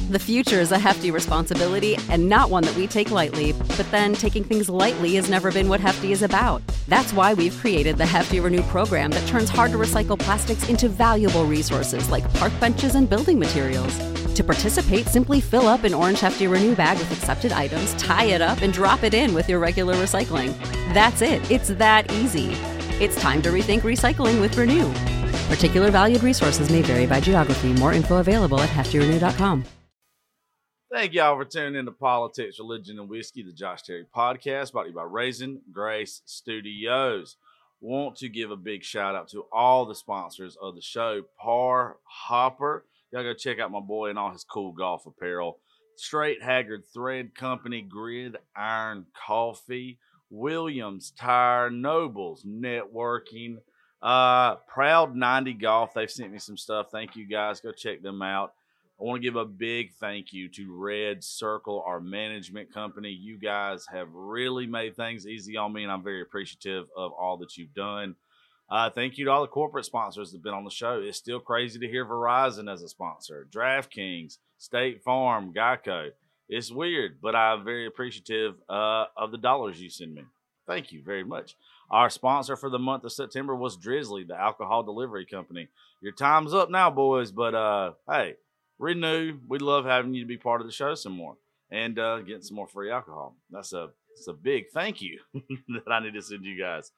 The future is a hefty responsibility and not one that we take lightly, but then taking things lightly has never been what Hefty is about. That's why we've created the Hefty Renew program that turns hard-to-recycle plastics into valuable resources like park benches and building materials. To participate, simply fill up an orange Hefty Renew bag with accepted items, tie it up, and drop it in with your regular recycling. That's it. It's that easy. It's time to rethink recycling with Renew. Particular valued resources may vary by geography. More info available at heftyrenew.com. Thank y'all for tuning in to Politics, Religion, and Whiskey, the Josh Terry podcast, brought to you by Raisin Grace Studios. Want to give a big shout out to all the sponsors of the show. Par Hopper. Y'all go check out my boy and all his cool golf apparel. Straight Haggard Thread Company, Gridiron Coffee, Williams Tire, Nobles Networking, Proud 90 Golf. They've sent me some stuff. Thank you guys. Go check them out. I want to give a big thank you to Red Circle, our management company. You guys have really made things easy on me, and I'm very appreciative of all that you've done. Thank you to all the corporate sponsors that have been on the show. It's still crazy to hear Verizon as a sponsor, DraftKings, State Farm, Geico. It's weird, but I'm very appreciative of the dollars you send me. Thank you very much. Our sponsor for the month of September was Drizzly, the alcohol delivery company. Your time's up now, boys, but hey, Renew. We'd love having you to be part of the show some more and getting some more free alcohol. It's a big thank you that I need to send you guys.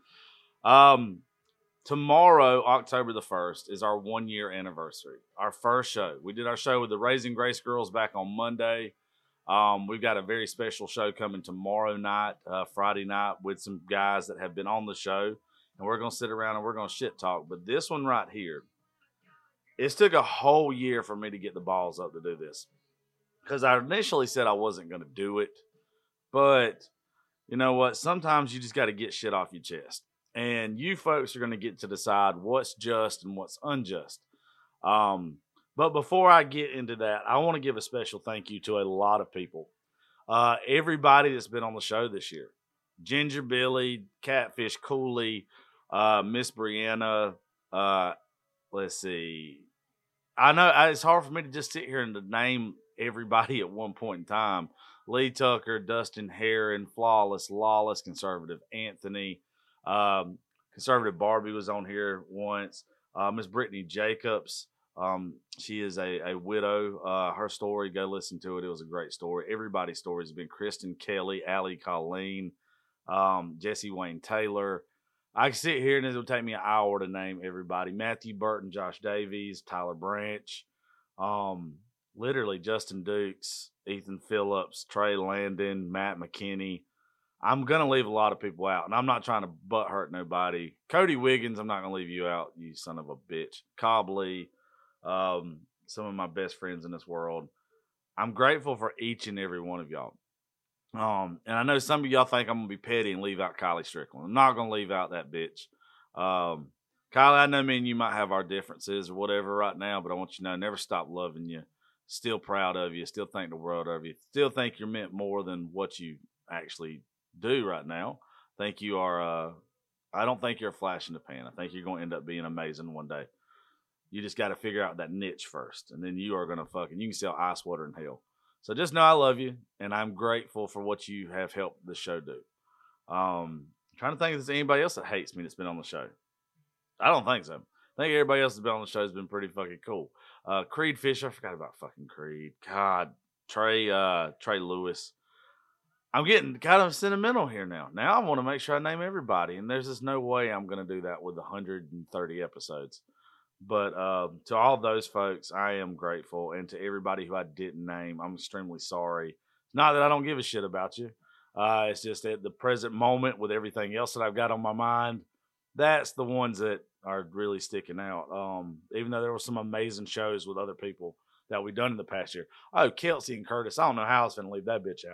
Tomorrow, October the 1st, is our 1-year anniversary. Our first show. We did our show with the Raising Grace girls back on Monday. We've got a very special show coming tomorrow night, Friday night, with some guys that have been on the show. And we're going to sit around and we're going to shit talk. But this one right here, it took a whole year for me to get the balls up to do this. Because I initially said I wasn't going to do it. But you know what? Sometimes you just got to get shit off your chest. And you folks are going to get to decide what's just and what's unjust. But before I get into that, I want to give a special thank you to a lot of people. Everybody that's been on the show this year. Ginger Billy, Catfish Cooley, Miss Brianna. Let's see. I know it's hard for me to just sit here and to name everybody at one point in time. Lee Tucker, Dustin Heron, Flawless, Lawless, Conservative Anthony. Conservative Barbie was on here once. Miss Brittany Jacobs. She is a widow. Her story, go listen to it. It was a great story. Everybody's stories have been Kristen Kelly, Allie Colleen, Jesse Wayne Taylor. I can sit here and it will take me an hour to name everybody. Matthew Burton, Josh Davies, Tyler Branch, literally Justin Dukes, Ethan Phillips, Trey Landon, Matt McKinney. I'm going to leave a lot of people out, and I'm not trying to butt hurt nobody. Cody Wiggins, I'm not going to leave you out, you son of a bitch. Cobley, some of my best friends in this world. I'm grateful for each and every one of y'all. And I know some of y'all think I'm going to be petty and leave out Kylie Strickland. I'm not going to leave out that bitch. Kylie, I know me and you might have our differences or whatever right now, but I want you to know, never stop loving you. Still proud of you. Still think the world of you. Still think you're meant more than what you actually do right now. Think you are, I don't think you're a flash in the pan. I think you're going to end up being amazing one day. You just got to figure out that niche first, and then you are going to you can sell ice water in hell. So just know I love you, and I'm grateful for what you have helped the show do. I'm trying to think if there's anybody else that hates me that's been on the show. I don't think so. I think everybody else that's been on the show has been pretty fucking cool. Creed Fisher, I forgot about fucking Creed. God, Trey Lewis. I'm getting kind of sentimental here now. Now I want to make sure I name everybody, and there's just no way I'm going to do that with 130 episodes. But to all those folks, I am grateful. And to everybody who I didn't name, I'm extremely sorry. Not that I don't give a shit about you. It's just at the present moment with everything else that I've got on my mind, that's the ones that are really sticking out. Even though there were some amazing shows with other people that we've done in the past year. Oh, Kelsey and Curtis. I don't know how I was going to leave that bitch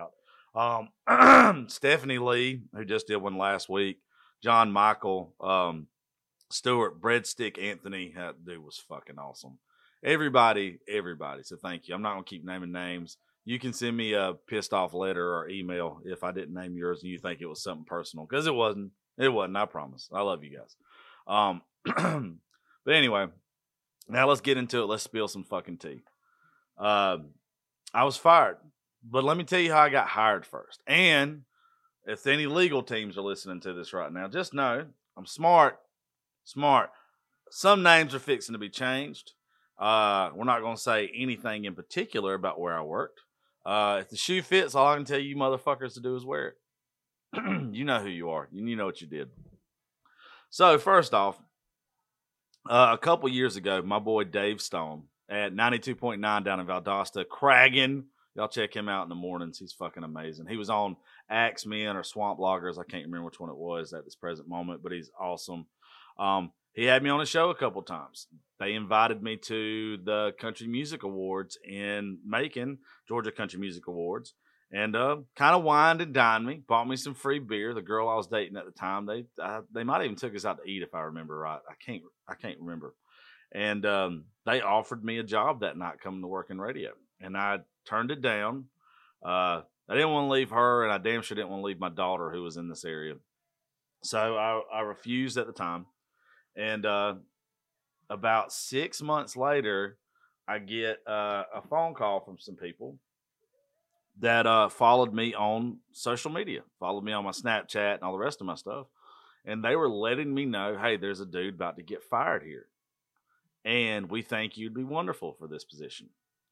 out. Stephanie Lee, who just did one last week. John Michael. Stewart, Breadstick Anthony, that dude was fucking awesome. Everybody. So thank you. I'm not going to keep naming names. You can send me a pissed off letter or email if I didn't name yours and you think it was something personal. Because it wasn't. It wasn't, I promise. I love you guys. But anyway, now let's get into it. Let's spill some fucking tea. I I was fired. But let me tell you how I got hired first. And if any legal teams are listening to this right now, just know I'm smart. Some names are fixing to be changed. We're not going to say anything in particular about where I worked. If the shoe fits, all I can tell you motherfuckers to do is wear it. You know who you are. You know what you did. So first off, a couple years ago, my boy Dave Stone at 92.9 down in Valdosta, Craggin'. Y'all check him out in the mornings. He's fucking amazing. He was on Axe Men or Swamp Loggers. I can't remember which one it was at this present moment, but he's awesome. He had me on a show a couple times. They invited me to the Country Music Awards in Macon, Georgia Country Music Awards, and kind of wined and dined me, bought me some free beer. The girl I was dating at the time, they might even took us out to eat if I remember right. I can't remember. And they offered me a job that night coming to work in radio, and I turned it down. I didn't want to leave her, and I damn sure didn't want to leave my daughter who was in this area. So I refused at the time. And about 6 months later, I get a phone call from some people that followed me on social media, followed me on my Snapchat and all the rest of my stuff. And they were letting me know, hey, there's a dude about to get fired here. And we think you'd be wonderful for this position.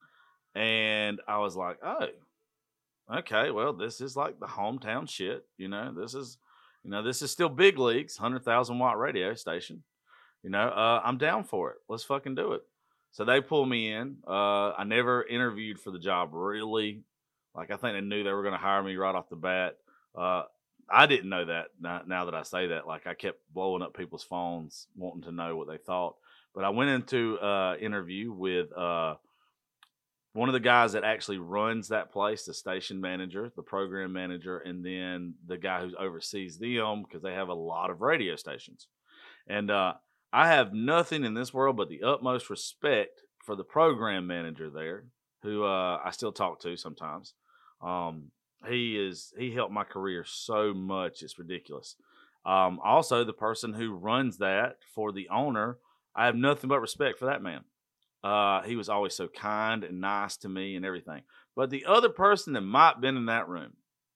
And I was like, oh, okay, well, this is like the hometown shit. This is still big leagues, 100,000 watt radio station. I'm down for it. Let's fucking do it. So they pull me in. I never interviewed for the job, really. Like, I think they knew they were going to hire me right off the bat. I didn't know that now that I say that. Like, I kept blowing up people's phones, wanting to know what they thought. But I went into interview with one of the guys that actually runs that place, the station manager, the program manager, and then the guy who oversees them, because they have a lot of radio stations. And I have nothing in this world but the utmost respect for the program manager there, who I still talk to sometimes. He helped my career so much, it's ridiculous. Also, the person who runs that for the owner, I have nothing but respect for that man. He was always so kind and nice to me and everything. But the other person that might have been in that room,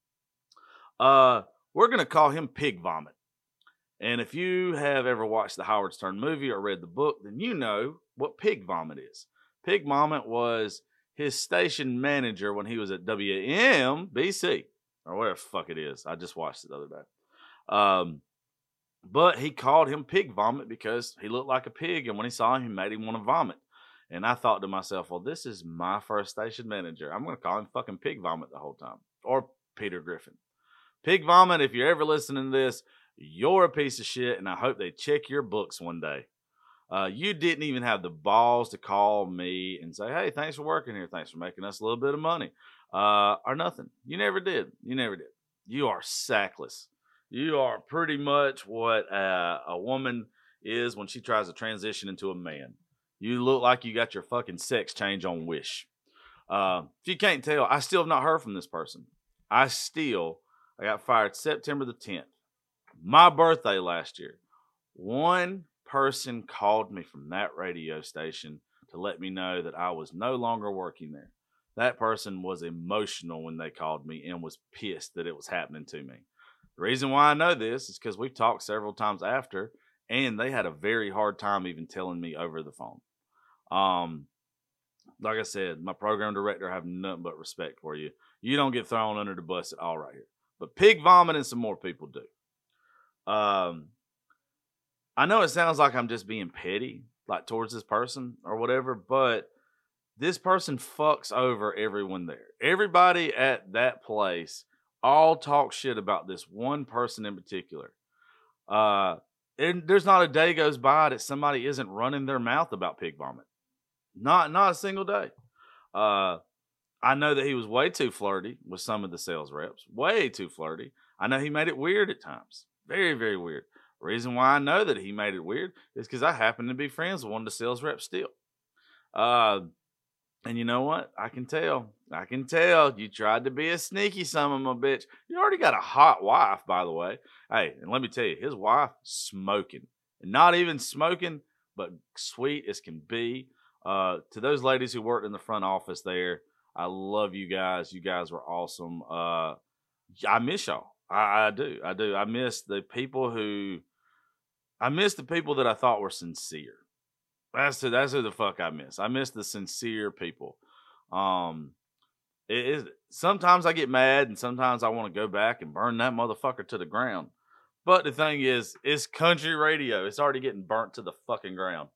we're going to call him Pig Vomit. And if you have ever watched the Howard Stern movie or read the book, then you know what Pig Vomit is. Pig Vomit was his station manager when he was at WMBC, or whatever the fuck it is. I just watched it the other day. But he called him Pig Vomit because he looked like a pig, and when he saw him, he made him want to vomit. And I thought to myself, well, this is my first station manager. I'm going to call him fucking Pig Vomit the whole time. Or Peter Griffin. Pig Vomit, if you're ever listening to this, you're a piece of shit, and I hope they check your books one day. You didn't even have the balls to call me and say, hey, thanks for working here. Thanks for making us a little bit of money. Or nothing. You never did. You are sackless. You are pretty much what a woman is when she tries to transition into a man. You look like you got your fucking sex change on Wish. If you can't tell, I still have not heard from this person. I got fired September the 10th. My birthday last year. One person called me from that radio station to let me know that I was no longer working there. That person was emotional when they called me and was pissed that it was happening to me. The reason why I know this is because we've talked several times after, and they had a very hard time even telling me over the phone. Like I said, my program director, I have nothing but respect for you. You don't get thrown under the bus at all right here. But Pig Vomit and some more people do. I know it sounds like I'm just being petty, like towards this person or whatever, but this person fucks over everyone there. Everybody at that place all talk shit about this one person in particular. And there's not a day goes by that somebody isn't running their mouth about Pig Vomit. Not a single day. I know that he was way too flirty with some of the sales reps. Way too flirty. I know he made it weird at times. Very, very weird. The reason why I know that he made it weird is because I happen to be friends with one of the sales reps still. And you know what? I can tell. You tried to be a sneaky son of a bitch. You already got a hot wife, by the way. Hey, and let me tell you, his wife smoking. And not even smoking, but sweet as can be. To those ladies who worked in the front office there, I love you guys. You guys were awesome. I miss y'all. I do. I do. I miss the people that I thought were sincere. That's who the fuck I miss. I miss the sincere people. Um, it is sometimes I get mad and sometimes I want to go back and burn that motherfucker to the ground. But the thing is, it's country radio. It's already getting burnt to the fucking ground.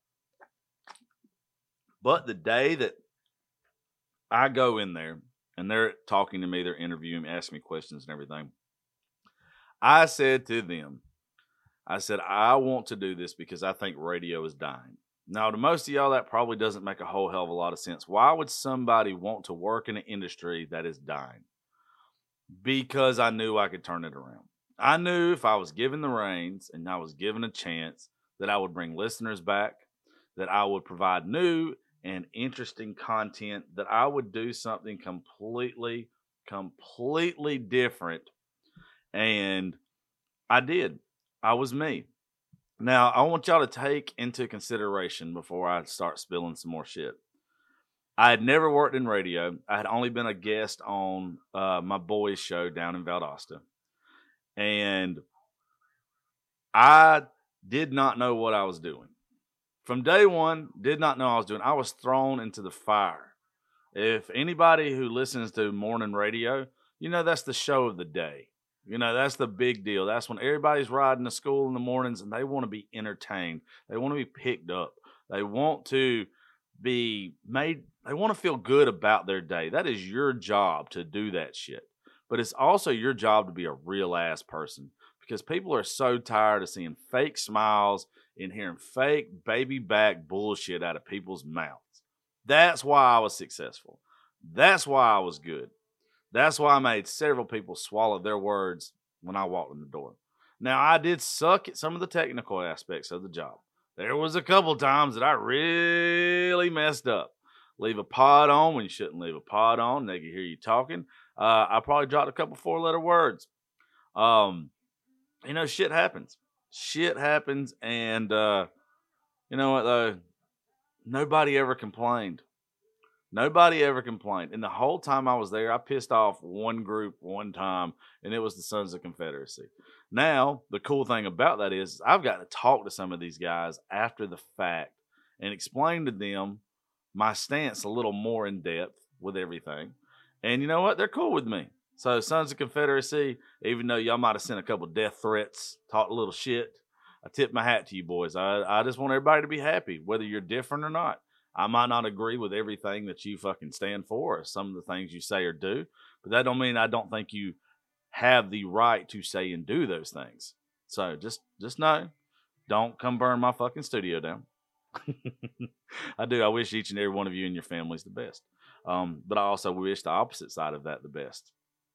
But the day that I go in there and they're talking to me, they're interviewing me, asking me questions and everything, I said to them, I want to do this because I think radio is dying. Now, to most of y'all, that probably doesn't make a whole hell of a lot of sense. Why would somebody want to work in an industry that is dying? Because I knew I could turn it around. I knew if I was given the reins and I was given a chance that I would bring listeners back, that I would provide new and interesting content, that I would do something completely different. And I did. I was me. Now, I want y'all to take into consideration before I start spilling some more shit. I had never worked in radio. I had only been a guest on my boys' show down in Valdosta. And I did not know what I was doing. From day one, did not know what I was doing. I was thrown into the fire. If anybody who listens to morning radio, you know that's the show of the day. You know, that's the big deal. That's when everybody's riding to school in the mornings and they want to be entertained. They want to be picked up. They want to be made, they want to feel good about their day. That is your job to do that shit. But it's also your job to be a real ass person because people are so tired of seeing fake smiles and hearing fake baby back bullshit out of people's mouths. That's why I was successful. That's why I was good. That's why I made several people swallow their words when I walked in the door. Now, I did suck at some of the technical aspects of the job. There was a couple times that I really messed up. Leave a pod on when you shouldn't leave a pod on. They can hear you talking. I probably dropped a couple 4-letter words. Shit happens. Shit happens. And you know what, though? Nobody ever complained. Nobody ever complained. And the whole time I was there, I pissed off one group one time, and it was the Sons of Confederacy. Now, the cool thing about that is I've got to talk to some of these guys after the fact and explain to them my stance a little more in depth with everything. And you know what? They're cool with me. So, Sons of Confederacy, even though y'all might have sent a couple death threats, talked a little shit, I tip my hat to you boys. I just want everybody to be happy, whether you're different or not. I might not agree with everything that you fucking stand for or some of the things you say or do, but that don't mean I don't think you have the right to say and do those things. So just know, don't come burn my fucking studio down. I do. I wish each and every one of you and your families the best. But I also wish the opposite side of that the best.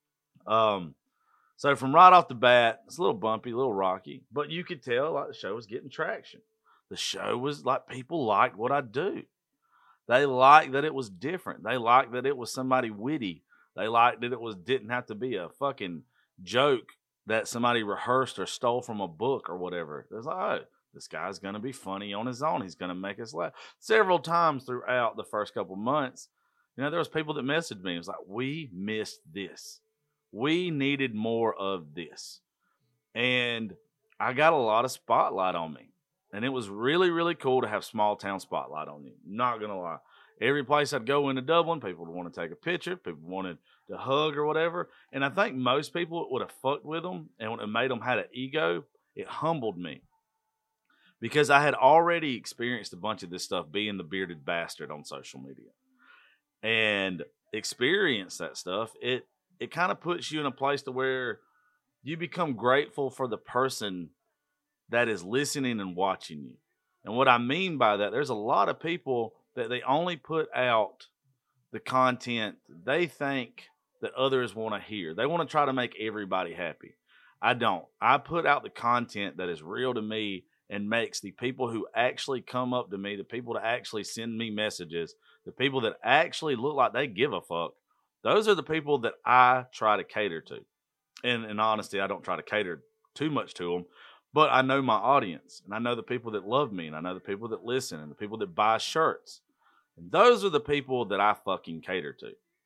So from right off the bat, it's a little bumpy, a little rocky, but you could tell like the show was getting traction. The show was like people liked what I do. They liked that it was different. They liked that it was somebody witty. They liked that it didn't have to be a fucking joke that somebody rehearsed or stole from a book or whatever. It was like, oh, this guy's going to be funny on his own. He's going to make us laugh. Several times throughout the first couple months, there was people that messaged me. It was like, we missed this. We needed more of this. And I got a lot of spotlight on me. And it was really, really cool to have small town spotlight on you. Not going to lie. Every place I'd go into Dublin, people would want to take a picture. People wanted to hug or whatever. And I think most people would have fucked with them and would have made them had an ego. It humbled me. Because I had already experienced a bunch of this stuff being the bearded bastard on social media. And experience that stuff, it kind of puts you in a place to where you become grateful for the person that is listening and watching you. And what I mean by that, there's a lot of people that they only put out the content they think that others want to hear. They want to try to make everybody happy. I don't. I put out the content that is real to me and makes the people who actually come up to me, the people that actually send me messages, the people that actually look like they give a fuck, those are the people that I try to cater to. And in honesty, I don't try to cater too much to them. But I know my audience, and I know the people that love me, and I know the people that listen, and the people that buy shirts. And those are the people that I fucking cater to.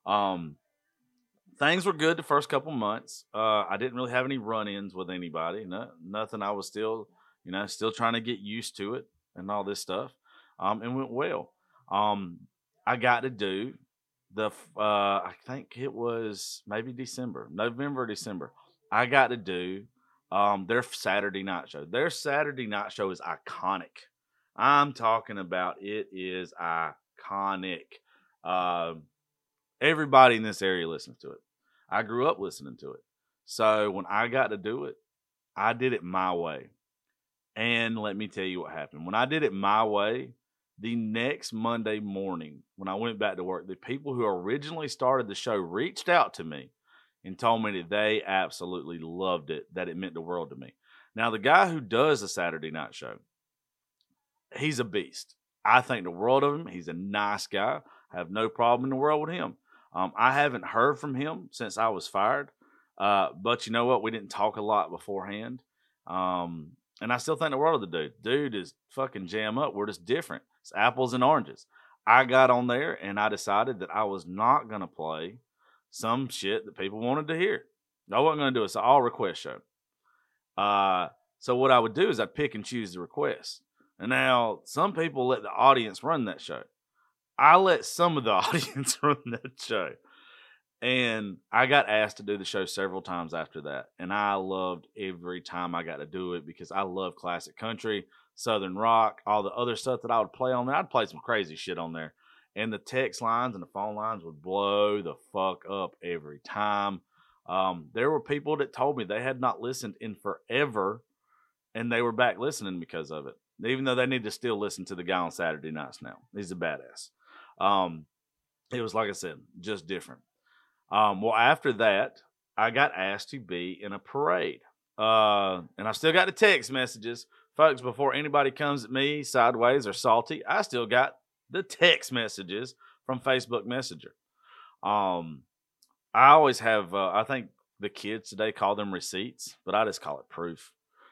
Um, things were good the first couple months. I didn't really have any run-ins with anybody. Nothing. I was still, still trying to get used to it and all this stuff. And went well. Um, I got to do I think it was maybe November, or December. I got to do their Saturday night show. Their Saturday night show is iconic. I'm talking about it is iconic. Uh, Everybody in this area listens to it. I grew up listening to it. So when I got to do it, I did it my way. And let me tell you what happened. When I did it my way, the next Monday morning, when I went back to work, the people who originally started the show reached out to me and told me that they absolutely loved it, that it meant the world to me. Now, the guy who does the Saturday night show, he's a beast. I think the world of him. He's a nice guy. I have no problem in the world with him. I haven't heard from him since I was fired. But you know what? We didn't talk a lot beforehand. And I still think the world of the dude. Dude is fucking jam up. We're just different. It's apples and oranges. I got on there and I decided that I was not going to play some shit that people wanted to hear. I wasn't going to do it. It's an all request show. So what I would do is I'd pick and choose the requests. And now some people let the audience run that show. I let some of the audience run that show. And I got asked to do the show several times after that. And I loved every time I got to do it because I love classic country, Southern rock, all the other stuff that I would play on there. I'd play some crazy shit on there. And the text lines and the phone lines would blow the fuck up every time. There were people that told me they had not listened in forever and they were back listening because of it. Even though they need to still listen to the guy on Saturday nights now. He's a badass. It was, like I said, just different. Well, after that, I got asked to be in a parade. And I still got the text messages. Folks, before anybody comes at me sideways or salty, I still got the text messages from Facebook Messenger. I always have, I think the kids today call them receipts, but I just call it proof.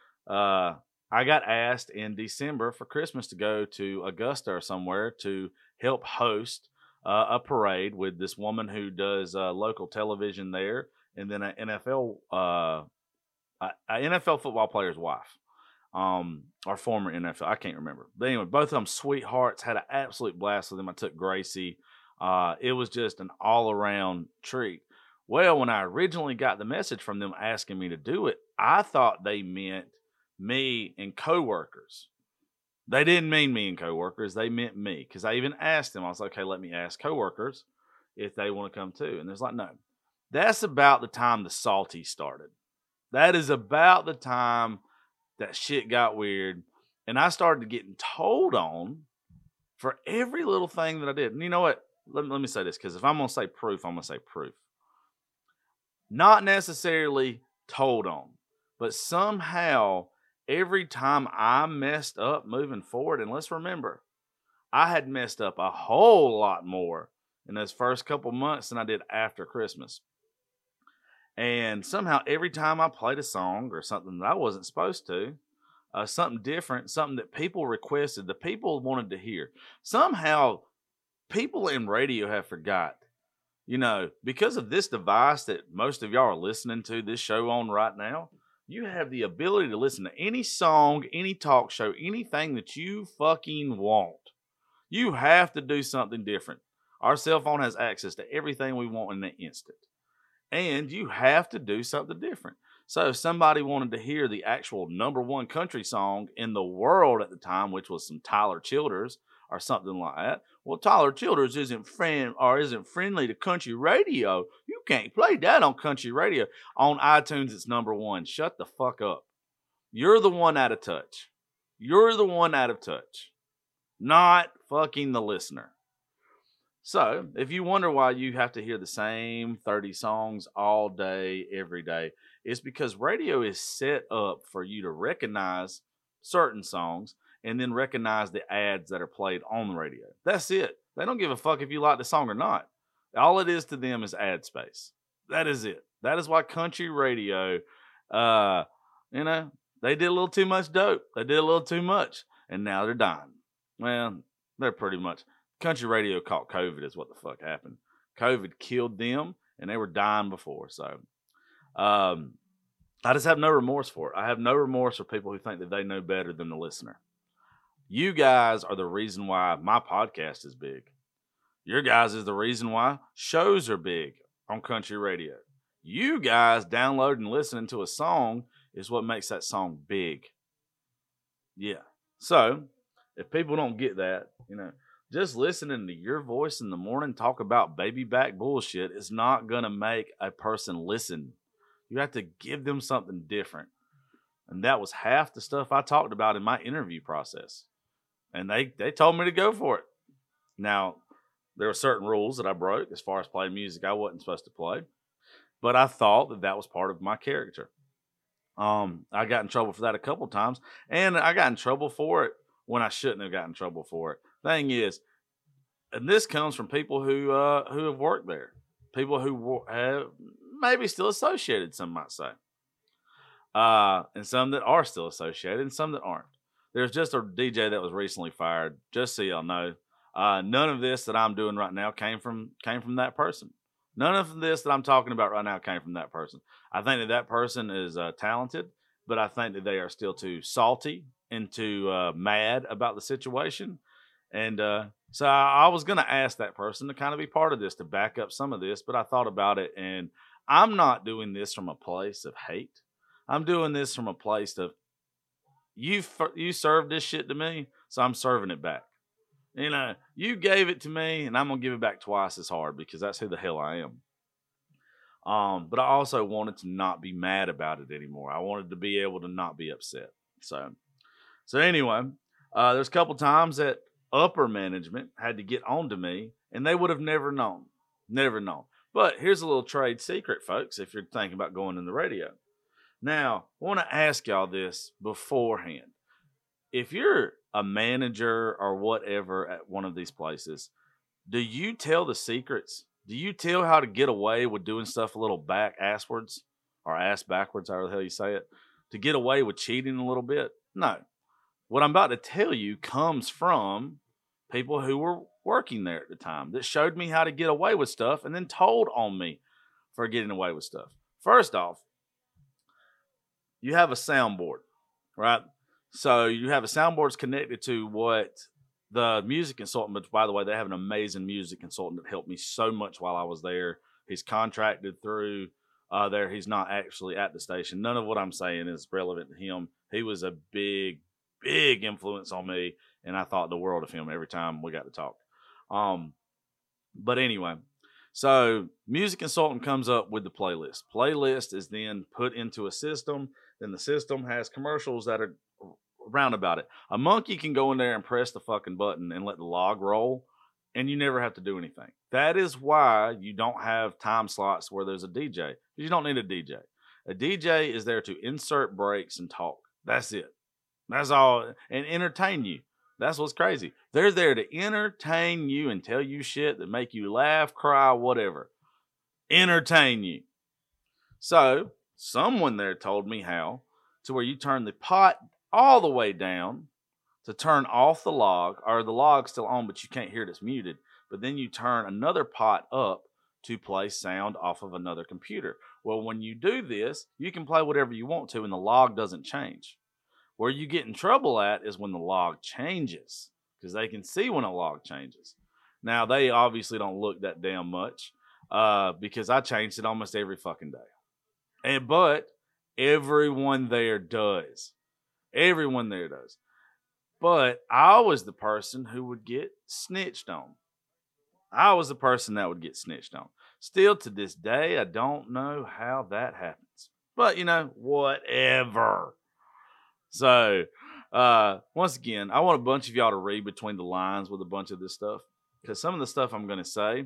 I got asked in December for Christmas to go to Augusta or somewhere to help host a parade with this woman who does local television there, and then an NFL football player's wife, or former NFL. I can't remember. But anyway, both of them sweethearts. Had an absolute blast with them. I took Gracie. It was just an all-around treat. Well, when I originally got the message from them asking me to do it, I thought they meant me and coworkers. They didn't mean me and coworkers. They meant me. Because I even asked them. I was like, okay, let me ask coworkers if they want to come too. And there's like, no. That's about the time the salty started. That is about the time that shit got weird. And I started getting told on for every little thing that I did. And you know what? Let me say this. Because if I'm going to say proof, I'm going to say proof. Not necessarily told on. But somehow, every time I messed up moving forward, and let's remember, I had messed up a whole lot more in those first couple months than I did after Christmas. And somehow every time I played a song or something that I wasn't supposed to, something different, something that people requested, the people wanted to hear, somehow people in radio have forgot. Because of this device that most of y'all are listening to this show on right now, you have the ability to listen to any song, any talk show, anything that you fucking want. You have to do something different. Our cell phone has access to everything we want in an instant. And you have to do something different. So if somebody wanted to hear the actual #1 country song in the world at the time, which was some Tyler Childers or something like that, well, Tyler Childers isn't friendly to country radio. You can't play that on country radio. On iTunes, it's #1. Shut the fuck up. You're the one out of touch. You're the one out of touch. Not fucking the listener. So, if you wonder why you have to hear the same 30 songs all day, every day, it's because radio is set up for you to recognize certain songs and then recognize the ads that are played on the radio. That's it. They don't give a fuck if you like the song or not. All it is to them is ad space. That is it. That is why country radio, they did a little too much dope. They did a little too much, and now they're dying. Well, they're pretty much... Country radio caught COVID is what the fuck happened. COVID killed them, and they were dying before. So I just have no remorse for it. I have no remorse for people who think that they know better than the listener. You guys are the reason why my podcast is big. Your guys is the reason why shows are big on country radio. You guys downloading and listening to a song is what makes that song big. Yeah. So if people don't get that, just listening to your voice in the morning talk about baby back bullshit is not going to make a person listen. You have to give them something different. And that was half the stuff I talked about in my interview process. And they told me to go for it. Now, there were certain rules that I broke as far as playing music I wasn't supposed to play. But I thought that was part of my character. I got in trouble for that a couple times. And I got in trouble for it when I shouldn't have gotten in trouble for it. Thing is, and this comes from people who have worked there. People who have maybe still associated, some might say. And some that are still associated and some that aren't. There's just a DJ that was recently fired, just so y'all know. None of this that I'm doing right now came from that person. None of this that I'm talking about right now came from that person. I think that person is talented, but I think that they are still too salty and too mad about the situation. And so I was going to ask that person to kind of be part of this, to back up some of this, but I thought about it, and I'm not doing this from a place of hate. I'm doing this from a place of, you served this shit to me, so I'm serving it back. You gave it to me, and I'm going to give it back twice as hard, because that's who the hell I am. But I also wanted to not be mad about it anymore. I wanted to be able to not be upset. So anyway, there's a couple times that upper management had to get on to me, and they would have never known. But here's a little trade secret, folks, if you're thinking about going in the radio. Now, I want to ask y'all this beforehand. If you're a manager or whatever at one of these places, do you tell the secrets? Do you tell how to get away with doing stuff a little ass-backwards, however the hell you say it, to get away with cheating a little bit? No. What I'm about to tell you comes from people who were working there at the time that showed me how to get away with stuff and then told on me for getting away with stuff. First off, you have a soundboard, right? So you have a soundboard connected to what the music consultant, which, by the way, they have an amazing music consultant that helped me so much while I was there. He's contracted through there. He's not actually at the station. None of what I'm saying is relevant to him. He was a big influence on me, and I thought the world of him every time we got to talk. But anyway, so music consultant comes up with the playlist. Playlist is then put into a system. Then the system has commercials that are around about it. A monkey can go in there and press the fucking button and let the log roll, and you never have to do anything. That is why you don't have time slots where there's a DJ. You don't need a DJ. A DJ is there to insert breaks and talk. That's it. That's all. And entertain you. That's what's crazy. They're there to entertain you and tell you shit that make you laugh, cry, whatever. Entertain you. So someone there told me how to where you turn the pot all the way down to turn off the log, or the log's still on, but you can't hear it, it's muted. But then you turn another pot up to play sound off of another computer. Well, when you do this, you can play whatever you want to, and the log doesn't change. Where you get in trouble at is when the log changes, because they can see when a log changes. Now, they obviously don't look that damn much, because I changed it almost every fucking day. But everyone there does. Everyone there does. But I was the person who would get snitched on. I was the person that would get snitched on. Still to this day, I don't know how that happens. But, whatever. So, once again, I want a bunch of y'all to read between the lines with a bunch of this stuff. Because some of the stuff I'm going to say,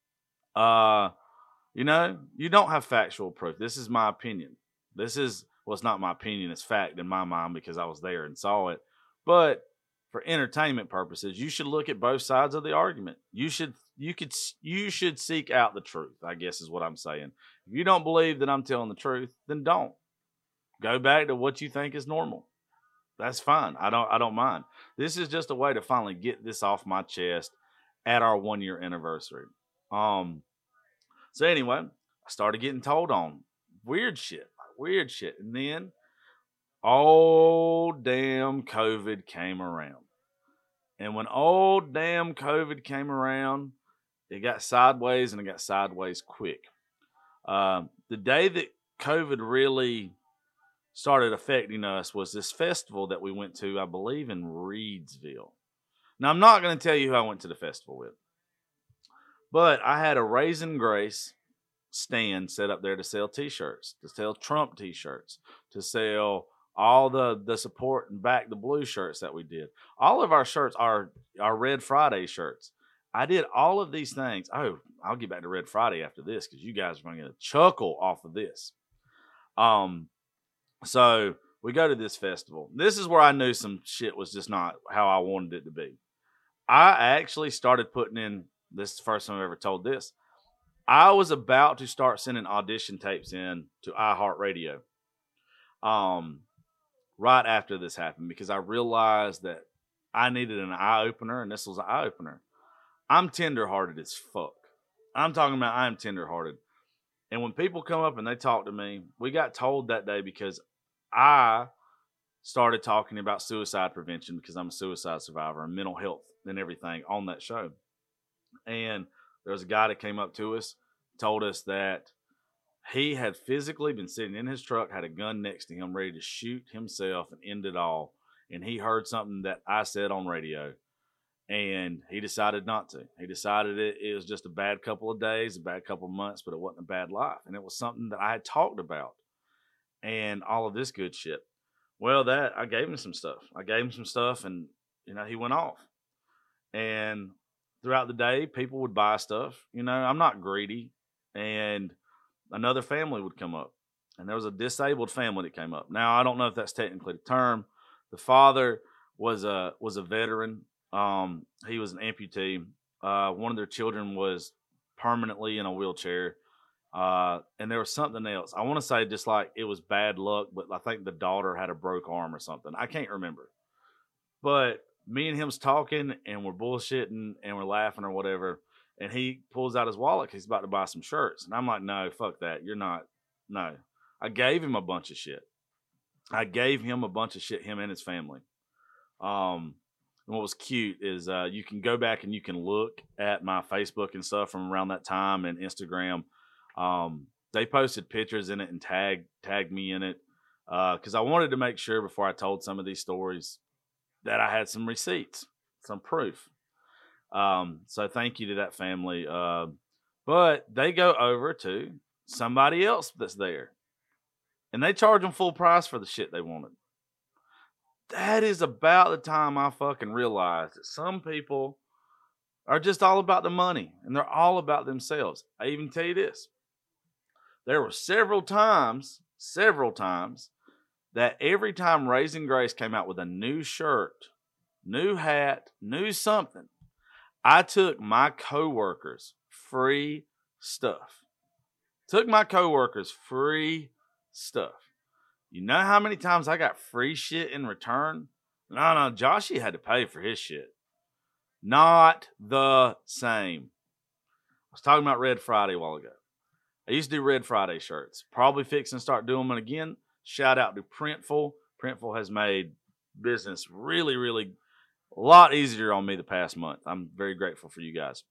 you don't have factual proof. This is my opinion. It's not my opinion, it's fact in my mind because I was there and saw it. But for entertainment purposes, you should look at both sides of the argument. You should seek out the truth, I guess is what I'm saying. If you don't believe that I'm telling the truth, then don't. Go back to what you think is normal. That's fine. I don't mind. This is just a way to finally get this off my chest at our 1-year anniversary. So anyway, I started getting told on weird shit. And then old damn COVID came around. And when old damn COVID came around, it got sideways, and it got sideways quick. The day that COVID really started affecting us was this festival that we went to, I believe, in Reedsville. Now, I'm not going to tell you who I went to the festival with, but I had a Raisin Grace stand set up there to sell T-shirts, to sell Trump T-shirts, to sell all the support and back the blue shirts that we did. All of our shirts are our Red Friday shirts. I did all of these things. Oh, I'll get back to Red Friday after this because you guys are going to get a chuckle off of this. So we go to this festival. This is where I knew some shit was just not how I wanted it to be. I actually started putting in, this is the first time I've ever told this, I was about to start sending audition tapes in to iHeartRadio right after this happened, because I realized that I needed an eye-opener, and this was an eye-opener. I'm tender-hearted as fuck. I'm talking about I'm tender-hearted. And when people come up and they talk to me, we got told that day because I started talking about suicide prevention because I'm a suicide survivor and mental health and everything on that show. And there was a guy that came up to us, told us that he had physically been sitting in his truck, had a gun next to him, ready to shoot himself and end it all. And he heard something that I said on radio, and he decided not to. He decided it was just a bad couple of days, a bad couple of months, but it wasn't a bad life. And it was something that I had talked about and all of this good shit. Well, I gave him some stuff. And, he went off. And throughout the day, people would buy stuff. I'm not greedy. And another family would come up, and there was a disabled family that came up. Now, I don't know if that's technically the term. The father was a veteran. He was an amputee. One of their children was permanently in a wheelchair. And there was something else. I want to say just like it was bad luck, but I think the daughter had a broke arm or something. I can't remember. But me and him's talking, and we're bullshitting, and we're laughing or whatever. And he pulls out his wallet. He's about to buy some shirts. And I'm like, no, fuck that. You're not. No. I gave him a bunch of shit. Him and his family. And what was cute is you can go back and you can look at my Facebook and stuff from around that time, and Instagram. They posted pictures in it and tagged me in it because I wanted to make sure before I told some of these stories that I had some receipts, some proof. So thank you to that family. But they go over to somebody else that's there, and they charge them full price for the shit they wanted. That is about the time I fucking realized that some people are just all about the money, and they're all about themselves. I even tell you this. There were several times that every time Raisin Grace came out with a new shirt, new hat, new something, I took my coworkers free stuff. You know how many times I got free shit in return? No, Joshy had to pay for his shit. Not the same. I was talking about Red Friday a while ago. I used to do Red Friday shirts. Probably fixing to start doing them again. Shout out to Printful. Printful has made business really, really a lot easier on me the past month. I'm very grateful for you guys.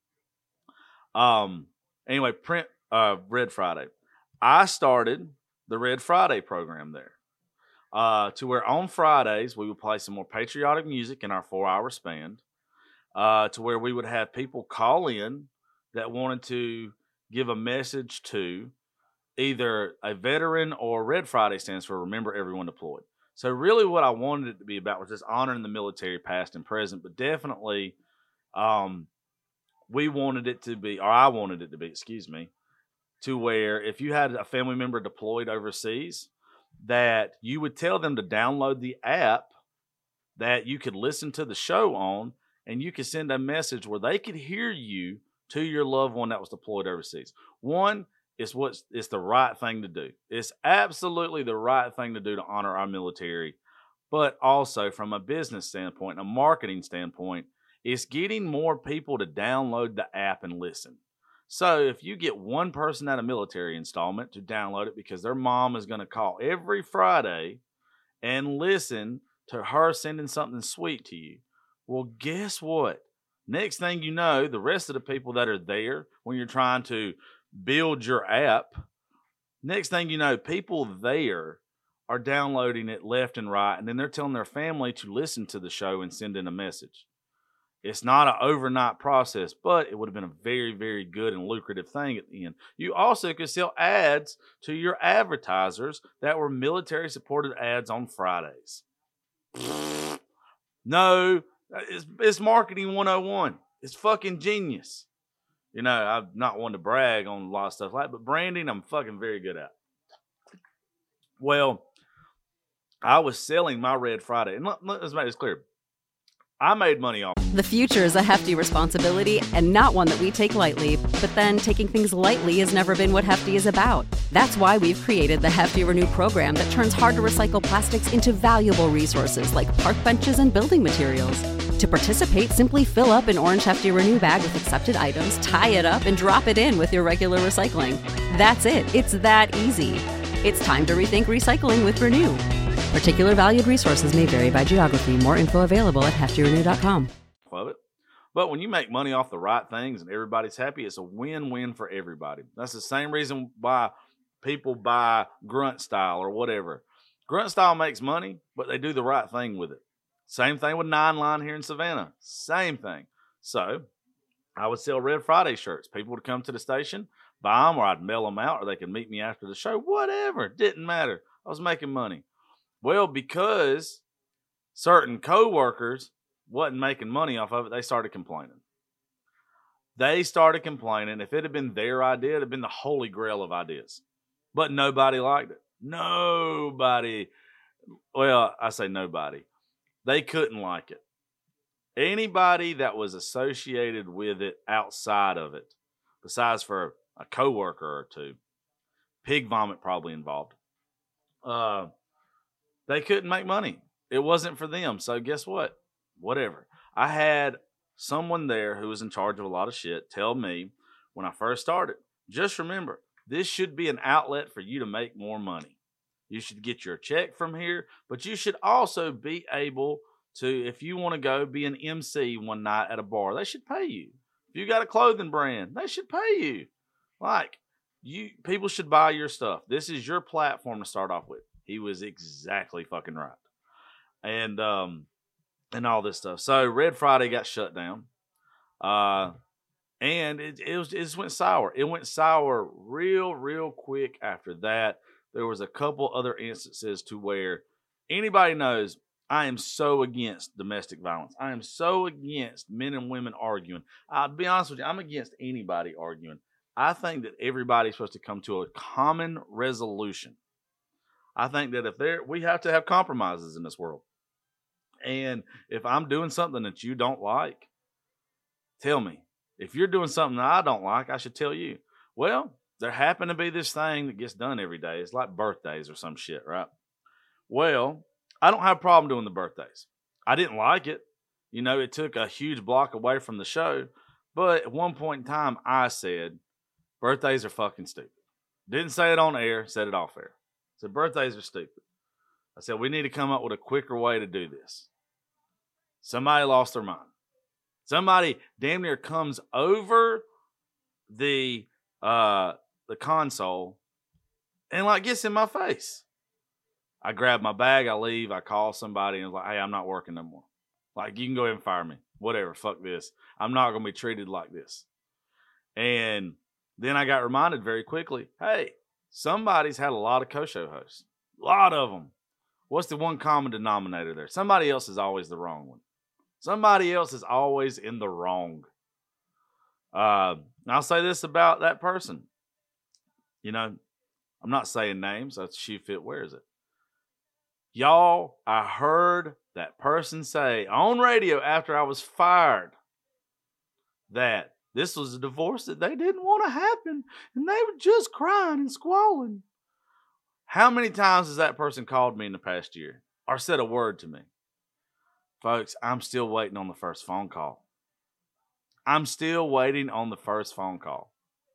Anyway, Red Friday. I started the Red Friday program there to where on Fridays we would play some more patriotic music in our 4-hour span to where we would have people call in that wanted to give a message to either a veteran, or Red Friday stands for Remember Everyone Deployed. So really what I wanted it to be about was just honoring the military past and present, but definitely we wanted it to be, or I wanted it to be, to where if you had a family member deployed overseas, that you would tell them to download the app that you could listen to the show on, and you could send a message where they could hear you to your loved one that was deployed overseas. One, it's the right thing to do. It's absolutely the right thing to do to honor our military. But also from a business standpoint, a marketing standpoint, it's getting more people to download the app and listen. So if you get one person at a military installment to download it because their mom is going to call every Friday and listen to her sending something sweet to you, well, guess what? Next thing you know, the rest of the people that are there when you're trying to build your app, next thing you know, people there are downloading it left and right, and then they're telling their family to listen to the show and send in a message. It's not an overnight process, but it would have been a very, very good and lucrative thing at the end. You also could sell ads to your advertisers that were military supported ads on Fridays. No, it's marketing 101. It's fucking genius. You know, I'm not one to brag on a lot of stuff like that, but branding, I'm fucking very good at. Well, I was selling my Red Friday, and let's make this clear. I made money off. The future is a hefty responsibility and not one that we take lightly, but then taking things lightly has never been what Hefty is about. That's why we've created the Hefty Renew program that turns hard to recycle plastics into valuable resources like park benches and building materials. To participate, simply fill up an orange Hefty Renew bag with accepted items, tie it up, and drop it in with your regular recycling. That's it. It's that easy. It's time to rethink recycling with Renew. Particular valued resources may vary by geography. More info available at heftyrenew.com. Of it. But when you make money off the right things and everybody's happy, it's a win-win for everybody. That's the same reason why people buy Grunt Style or whatever. Grunt Style makes money, but they do the right thing with it. Same thing with Nine Line here in Savannah. Same thing. So I would sell Red Friday shirts. People would come to the station, buy them, or I'd mail them out, or they could meet me after the show. Whatever. Didn't matter. I was making money. Well, because certain co-workers wasn't making money off of it, they started complaining. If it had been their idea, it would have been the holy grail of ideas. But nobody liked it. Nobody. Well, I say nobody. They couldn't like it. Anybody that was associated with it outside of it, besides for a coworker or two, pig vomit probably involved, they couldn't make money. It wasn't for them. So guess what? Whatever. I had someone there who was in charge of a lot of shit tell me when I first started, just remember, this should be an outlet for you to make more money. You should get your check from here, but you should also be able to, if you want to go be an MC one night at a bar, they should pay you. If you got a clothing brand, they should pay you. Like, people should buy your stuff. This is your platform to start off with. He was exactly fucking right. And all this stuff. So Red Friday got shut down. And it just went sour. It went sour real quick after that. There was a couple other instances to where anybody knows I am so against domestic violence. I am so against men and women arguing. I'll be honest with you, I'm against anybody arguing. I think that everybody's supposed to come to a common resolution. I think that we have to have compromises in this world. And if I'm doing something that you don't like, tell me. If you're doing something that I don't like, I should tell you. Well, there happened to be this thing that gets done every day. It's like birthdays or some shit, right? Well, I don't have a problem doing the birthdays. I didn't like it. You know, it took a huge block away from the show. But at one point in time, I said, birthdays are fucking stupid. Didn't say it on air, said it off air. I said, birthdays are stupid. I said, we need to come up with a quicker way to do this. Somebody lost their mind. Somebody damn near comes over the console and like gets in my face. I grab my bag, I leave, I call somebody and like, hey, I'm not working no more. Like, you can go ahead and fire me. Whatever, fuck this. I'm not going to be treated like this. And then I got reminded very quickly, hey, somebody's had a lot of co-show hosts. A lot of them. What's the one common denominator there? Somebody else is always the wrong one. Somebody else is always in the wrong. I'll say this about that person. You know, I'm not saying names. That's Shoe Fit Wears It. Y'all, I heard that person say on radio after I was fired that this was a divorce that they didn't want to happen and they were just crying and squalling. How many times has that person called me in the past year or said a word to me? Folks, I'm still waiting on the first phone call. I'm still waiting on the first phone call.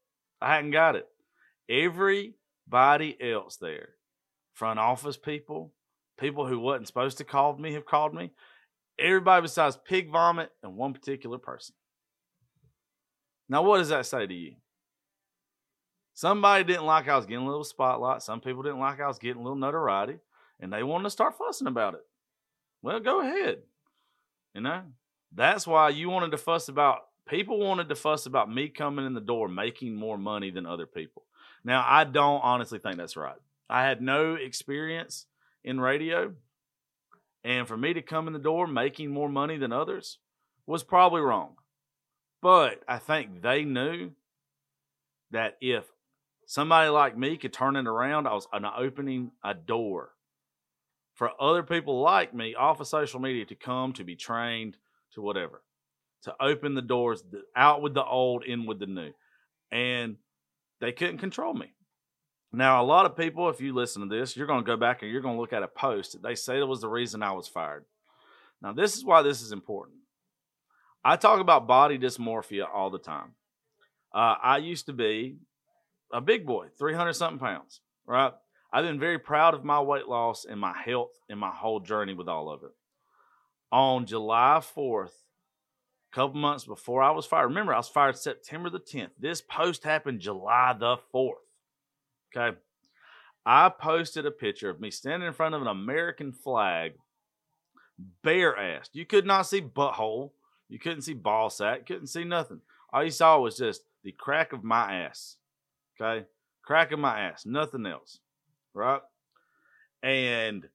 I hadn't got it. Everybody else there, front office people who wasn't supposed to call me have called me. Everybody besides Pig Vomit and one particular person. Now, what does that say to you? Somebody didn't like I was getting a little spotlight. Some people didn't like I was getting a little notoriety, and they wanted to start fussing about it. Well, go ahead. You know, that's why you wanted to fuss about, people wanted to fuss about me coming in the door making more money than other people. Now, I don't honestly think that's right. I had no experience in radio, and for me to come in the door making more money than others was probably wrong. But I think they knew that if somebody like me could turn it around, I was opening a door for other people like me off of social media to come, to be trained, to whatever, to open the doors, out with the old, in with the new. And they couldn't control me. Now, a lot of people, if you listen to this, you're going to go back and you're going to look at a post that they say that was the reason I was fired. Now, this is why this is important. I talk about body dysmorphia all the time. I used to be a big boy, 300-something pounds, right? I've been very proud of my weight loss and my health and my whole journey with all of it. On July 4th, a couple months before I was fired, remember, I was fired September the 10th. This post happened July the 4th. Okay. I posted a picture of me standing in front of an American flag, bare-assed. You could not see butthole. You couldn't see ball sack. Couldn't see nothing. All you saw was just the crack of my ass. Okay? Crack of my ass. Nothing else. Right? And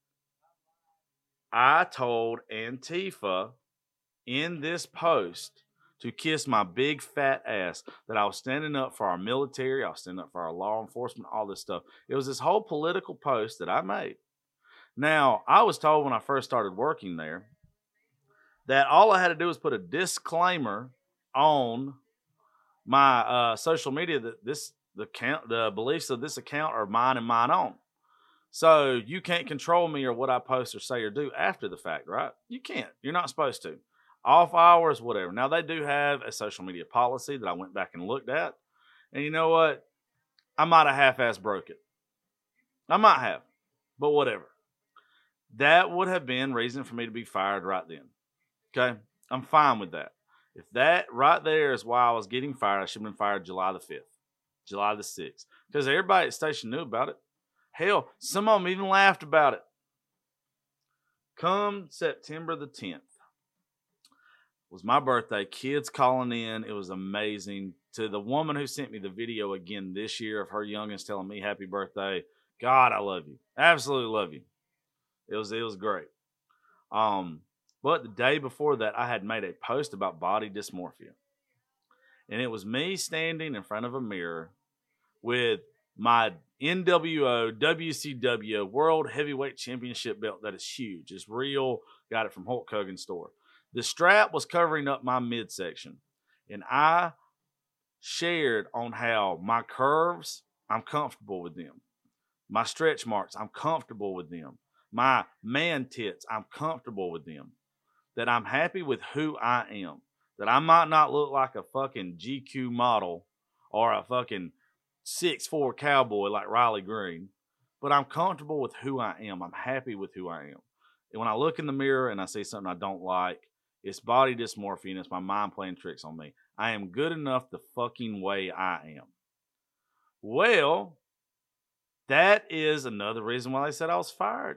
I told Antifa in this post to kiss my big fat ass that I was standing up for our military. I was standing up for our law enforcement, all this stuff. It was this whole political post that I made. Now, I was told when I first started working there that all I had to do was put a disclaimer on my social media that the beliefs of this account are mine and mine own. So you can't control me or what I post or say or do after the fact, right? You can't. You're not supposed to. Off hours, whatever. Now, they do have a social media policy that I went back and looked at. And you know what? I might have half-ass broke it. I might have. But whatever. That would have been reason for me to be fired right then. Okay? I'm fine with that. If that right there is why I was getting fired, I should have been fired July the 5th, July the 6th. Because everybody at the station knew about it. Hell, some of them even laughed about it. Come September the 10th was my birthday. Kids calling in. It was amazing. To the woman who sent me the video again this year of her youngest telling me happy birthday. God, I love you. Absolutely love you. It was great. But the day before that, I had made a post about body dysmorphia. And it was me standing in front of a mirror with my NWO, WCW World Heavyweight Championship belt that is huge. It's real. Got it from Hulk Hogan's store. The strap was covering up my midsection. And I shared on how my curves, I'm comfortable with them. My stretch marks, I'm comfortable with them. My man tits, I'm comfortable with them. That I'm happy with who I am. That I might not look like a fucking GQ model or a fucking 6'4" cowboy like Riley Green, but I'm comfortable with who I am. I'm happy with who I am. And when I look in the mirror and I see something I don't like, it's body dysmorphia and it's my mind playing tricks on me. I am good enough the fucking way I am. Well, that is another reason why they said I was fired.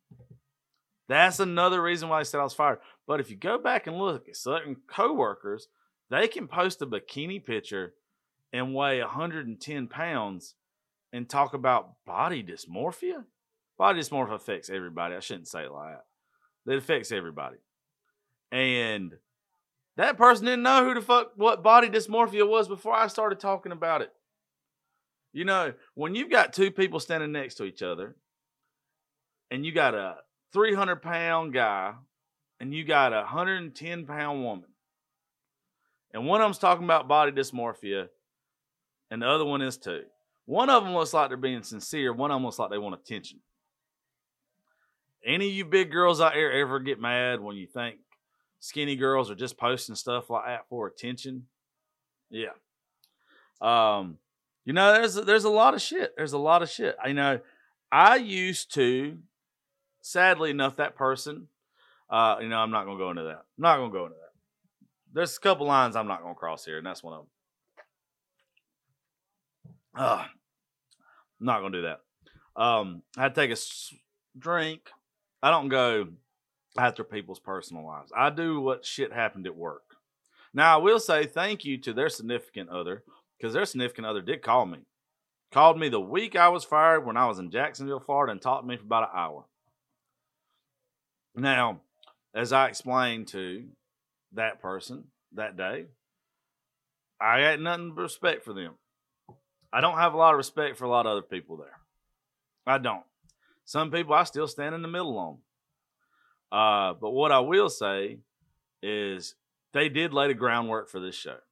That's another reason why they said I was fired. But if you go back and look at certain coworkers, they can post a bikini picture and weigh 110 pounds and talk about body dysmorphia. Body dysmorphia affects everybody. I shouldn't say it like that. It affects everybody. And that person didn't know who the fuck, what body dysmorphia was before I started talking about it. You know, when you've got two people standing next to each other and you got a 300-pound guy and you got a 110-pound woman, and one of them's talking about body dysmorphia and the other one is too. One of them looks like they're being sincere. One of them looks like they want attention. Any of you big girls out there ever get mad when you think skinny girls are just posting stuff like that for attention? Yeah. You know, there's a lot of shit. There's a lot of shit. I used to, sadly enough, that person. I'm not gonna go into that. I'm not gonna go into that. There's a couple lines I'm not gonna cross here, and that's one of them. I'm not gonna do that. I had to take a drink. I don't go after people's personal lives. I do what shit happened at work. Now, I will say thank you to their significant other, because their significant other did call me. Called me the week I was fired when I was in Jacksonville, Florida, and talked to me for about an hour. Now, as I explained to that person that day, I had nothing but respect for them. I don't have a lot of respect for a lot of other people there. I don't. Some people I still stand in the middle on. But what I will say is they did lay the groundwork for this show.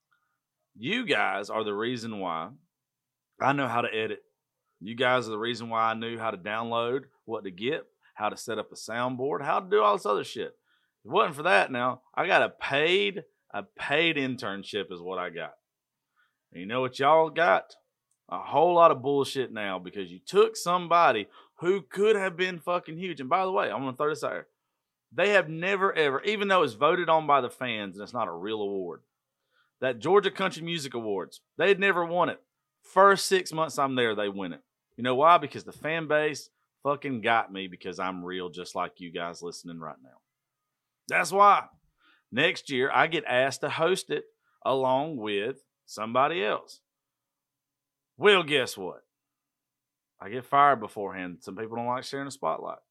You guys are the reason why I know how to edit. You guys are the reason why I knew how to download, what to get, how to set up a soundboard, how to do all this other shit. If it wasn't for that, now I got a paid internship is what I got. And you know what y'all got? A whole lot of bullshit now, because you took somebody who could have been fucking huge. And by the way, I'm going to throw this out here. They have never, ever, even though it's voted on by the fans and it's not a real award, that Georgia Country Music Awards, they had never won it. First 6 months I'm there, they win it. You know why? Because the fan base fucking got me, because I'm real, just like you guys listening right now. That's why. Next year, I get asked to host it along with somebody else. Well, guess what? I get fired beforehand. Some people don't like sharing the spotlight.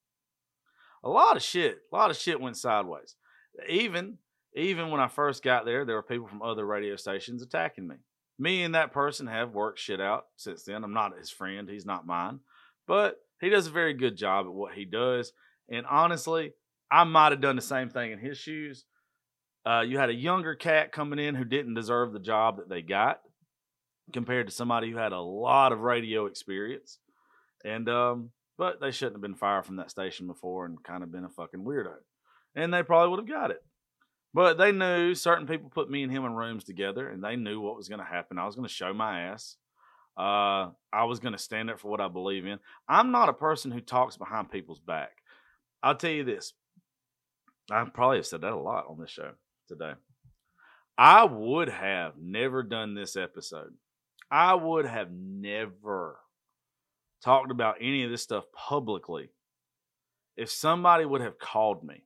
A lot of shit went sideways. Even when I first got there were people from other radio stations attacking me. Me and that person have worked shit out since then. I'm not his friend. He's not mine. But he does a very good job at what he does. And honestly, I might have done the same thing in his shoes. You had a younger cat coming in who didn't deserve the job that they got, compared to somebody who had a lot of radio experience. And but they shouldn't have been fired from that station before and kind of been a fucking weirdo. And they probably would have got it. But they knew certain people put me and him in rooms together, and they knew what was going to happen. I was going to show my ass. I was going to stand up for what I believe in. I'm not a person who talks behind people's back. I'll tell you this. I probably have said that a lot on this show today. I would have never done this episode. I would have never talked about any of this stuff publicly if somebody would have called me.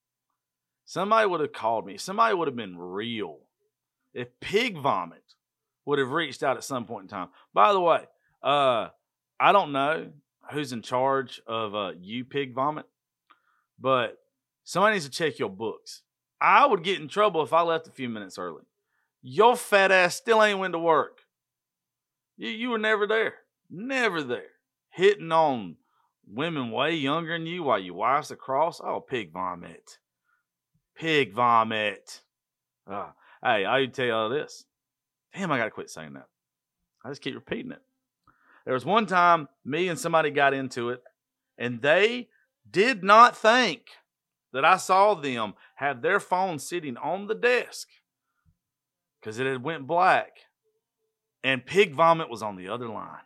Somebody would have called me. Somebody would have been real. If Pig Vomit would have reached out at some point in time. By the way, I don't know who's in charge of you, Pig Vomit, but somebody needs to check your books. I would get in trouble if I left a few minutes early. Your fat ass still ain't went to work. You were never there. Never there. Hitting on women way younger than you while your wife's across. Oh, Pig Vomit. Pig Vomit. Hey, I can tell you all this. Damn, I got to quit saying that. I just keep repeating it. There was one time me and somebody got into it, and they did not think that I saw them have their phone sitting on the desk because it had went black, and Pig Vomit was on the other line.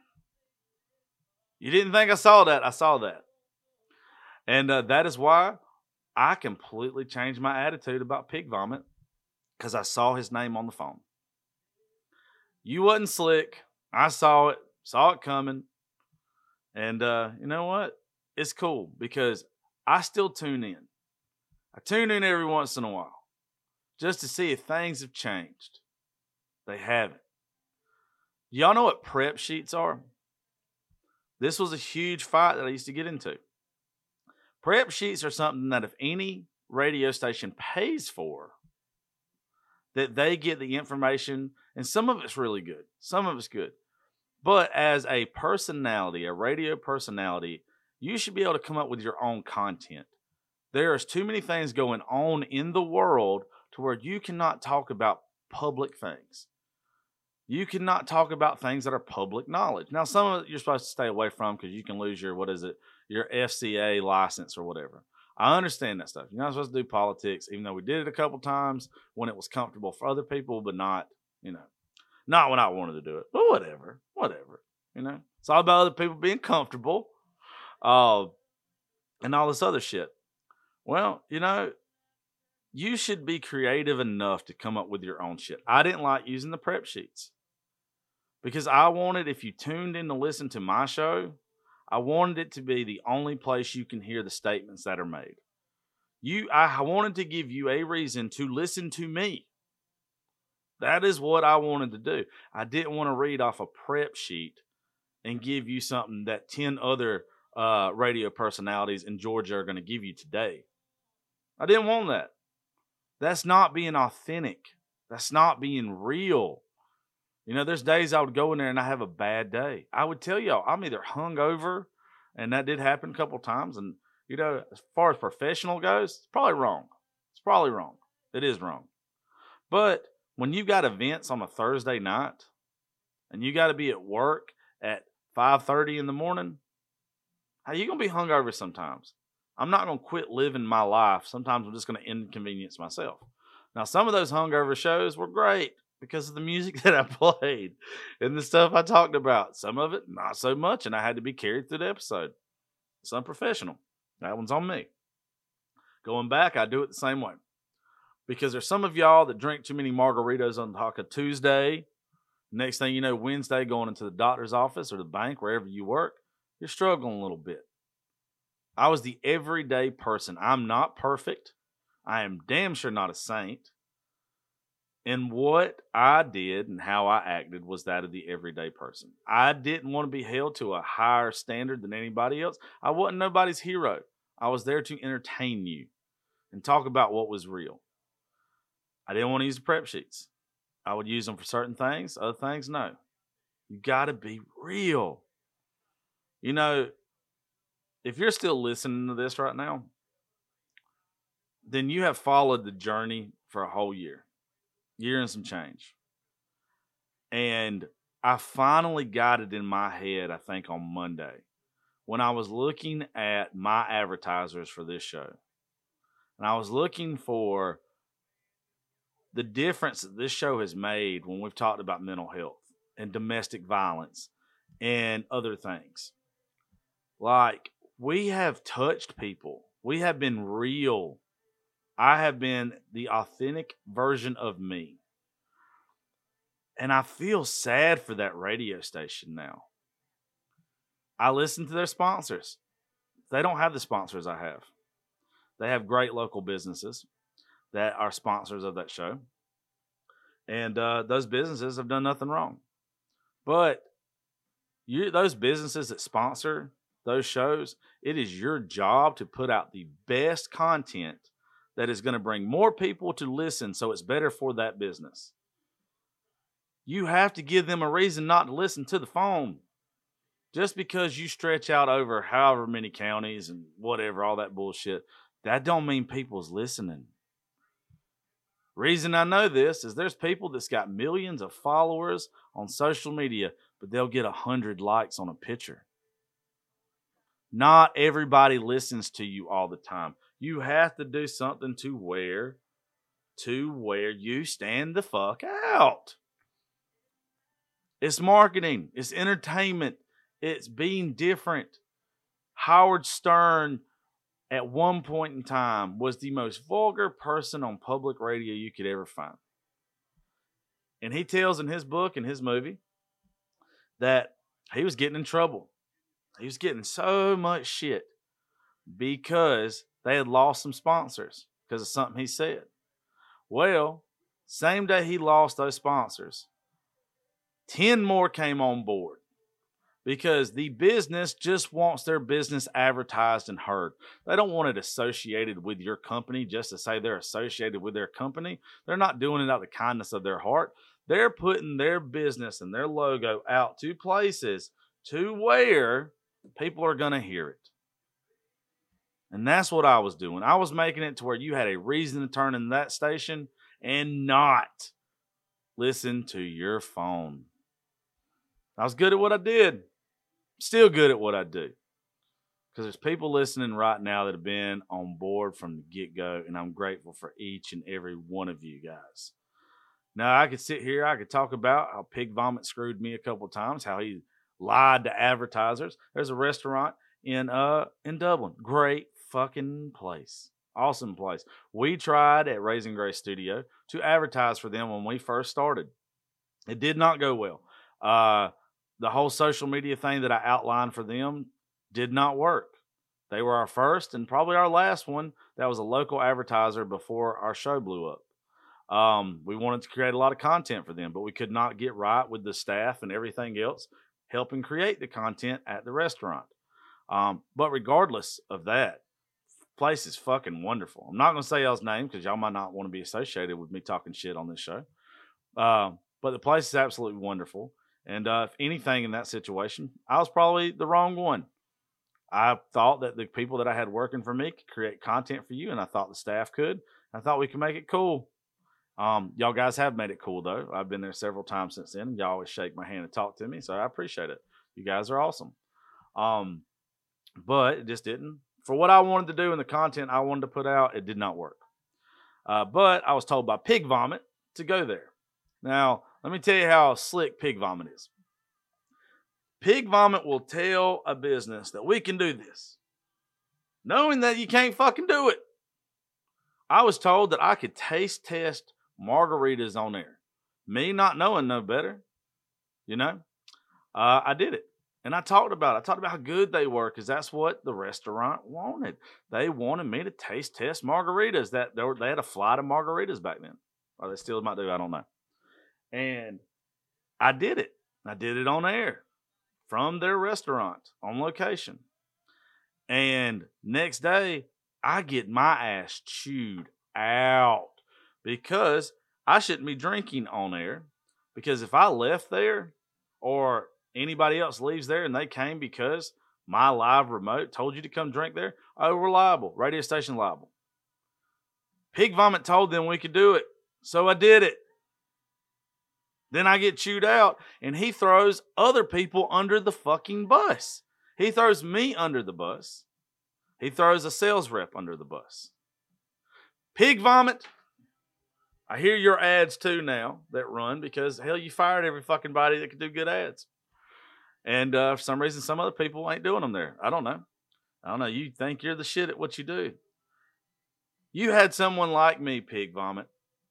You didn't think I saw that. I saw that. And that is why I completely changed my attitude about Pig Vomit, because I saw his name on the phone. You wasn't slick. I saw it coming. And you know what? It's cool, because I still tune in. I tune in every once in a while just to see if things have changed. They haven't. Y'all know what prep sheets are? This was a huge fight that I used to get into. Prep sheets are something that if any radio station pays for, that they get the information, and some of it's really good. Some of it's good. But as a personality, a radio personality, you should be able to come up with your own content. There's too many things going on in the world to where you cannot talk about public things. You cannot talk about things that are public knowledge. Now, some of it you're supposed to stay away from because you can lose your, your FCA license or whatever. I understand that stuff. You're not supposed to do politics, even though we did it a couple times when it was comfortable for other people, but not, Not when I wanted to do it, but whatever. It's all about other people being comfortable, and all this other shit. Well, you should be creative enough to come up with your own shit. I didn't like using the prep sheets because I wanted, if you tuned in to listen to my show, I wanted it to be the only place you can hear the statements that are made. I wanted to give you a reason to listen to me. That is what I wanted to do. I didn't want to read off a prep sheet and give you something that 10 other radio personalities in Georgia are going to give you today. I didn't want that. That's not being authentic. That's not being real. There's days I would go in there and I have a bad day. I would tell y'all I'm either hungover, and that did happen a couple times. And, as far as professional goes, it's probably wrong. It is wrong. But when you've got events on a Thursday night and you got to be at work at 5:30 in the morning, how you going to be hungover sometimes? I'm not going to quit living my life. Sometimes I'm just going to inconvenience myself. Now, some of those hungover shows were great because of the music that I played and the stuff I talked about. Some of it, not so much, and I had to be carried through the episode. It's unprofessional. That one's on me. Going back, I do it the same way. Because there's some of y'all that drink too many margaritas on Taco Tuesday. Next thing you know, Wednesday, going into the doctor's office or the bank, wherever you work, you're struggling a little bit. I was the everyday person. I'm not perfect. I am damn sure not a saint. And what I did and how I acted was that of the everyday person. I didn't want to be held to a higher standard than anybody else. I wasn't nobody's hero. I was there to entertain you and talk about what was real. I didn't want to use the prep sheets. I would use them for certain things. Other things, no. You got to be real. If you're still listening to this right now, then you have followed the journey for a whole year and some change. And I finally got it in my head, I think on Monday, when I was looking at my advertisers for this show. And I was looking for the difference that this show has made when we've talked about mental health and domestic violence and other things. Like, we have touched people. We have been real. I have been the authentic version of me. And I feel sad for that radio station now. I listen to their sponsors. They don't have the sponsors I have. They have great local businesses that are sponsors of that show. And those businesses have done nothing wrong. But those businesses that sponsor those shows, it is your job to put out the best content that is going to bring more people to listen, so it's better for that business. You have to give them a reason not to listen to the phone. Just because you stretch out over however many counties and whatever, all that bullshit, that don't mean people's listening. Reason I know this is there's people that's got millions of followers on social media, but they'll get 100 likes on a picture. Not everybody listens to you all the time. You have to do something to where you stand the fuck out. It's marketing. It's entertainment. It's being different. Howard Stern, at one point in time, was the most vulgar person on public radio you could ever find. And he tells in his book and his movie that he was getting in trouble. He was getting so much shit because they had lost some sponsors because of something he said. Well, same day he lost those sponsors, 10 more came on board because the business just wants their business advertised and heard. They don't want it associated with your company just to say they're associated with their company. They're not doing it out of the kindness of their heart. They're putting their business and their logo out to places to where people are going to hear it. And that's what I was doing. I was making it to where you had a reason to turn in that station and not listen to your phone. I was good at what I did. Still good at what I do. Because there's people listening right now that have been on board from the get-go, and I'm grateful for each and every one of you guys. Now, I could sit here, I could talk about how Pig Vomit screwed me a couple times, how he lied to advertisers. There's a restaurant in Dublin. Great fucking place. Awesome place. We tried at Raising Grace Studio to advertise for them when we first started. It did not go well. The whole social media thing that I outlined for them did not work. They were our first and probably our last one that was a local advertiser before our show blew up. We wanted to create a lot of content for them, but we could not get right with the staff and everything else helping create the content at the restaurant. But regardless of that, place is fucking wonderful. I'm not going to say y'all's name because y'all might not want to be associated with me talking shit on this show. But the place is absolutely wonderful. And if anything in that situation, I was probably the wrong one. I thought that the people that I had working for me could create content for you, and I thought the staff could. I thought we could make it cool. Y'all guys have made it cool, though. I've been there several times since then. Y'all always shake my hand and talk to me, so I appreciate it. You guys are awesome. But it just didn't. For what I wanted to do and the content I wanted to put out, it did not work. But I was told by Pig Vomit to go there. Now, let me tell you how slick Pig Vomit is. Pig Vomit will tell a business that we can do this, knowing that you can't fucking do it. I was told that I could taste test margaritas on air. Me not knowing no better, you know, I did it. And I talked about it. I talked about how good they were because that's what the restaurant wanted. They wanted me to taste test margaritas. They had a flight of margaritas back then. Or they still might do, I don't know. And I did it. I did it on air from their restaurant on location. And next day, I get my ass chewed out because I shouldn't be drinking on air. Because if I left there or anybody else leaves there and they came because my live remote told you to come drink there, oh, we're liable. Radio station liable. Pig Vomit told them we could do it. So I did it. Then I get chewed out, and he throws other people under the fucking bus. He throws me under the bus. He throws a sales rep under the bus. Pig Vomit, I hear your ads too now that run because, hell, you fired every fucking body that could do good ads. And for some reason, some other people ain't doing them there. I don't know. You think you're the shit at what you do. You had someone like me, Pig Vomit,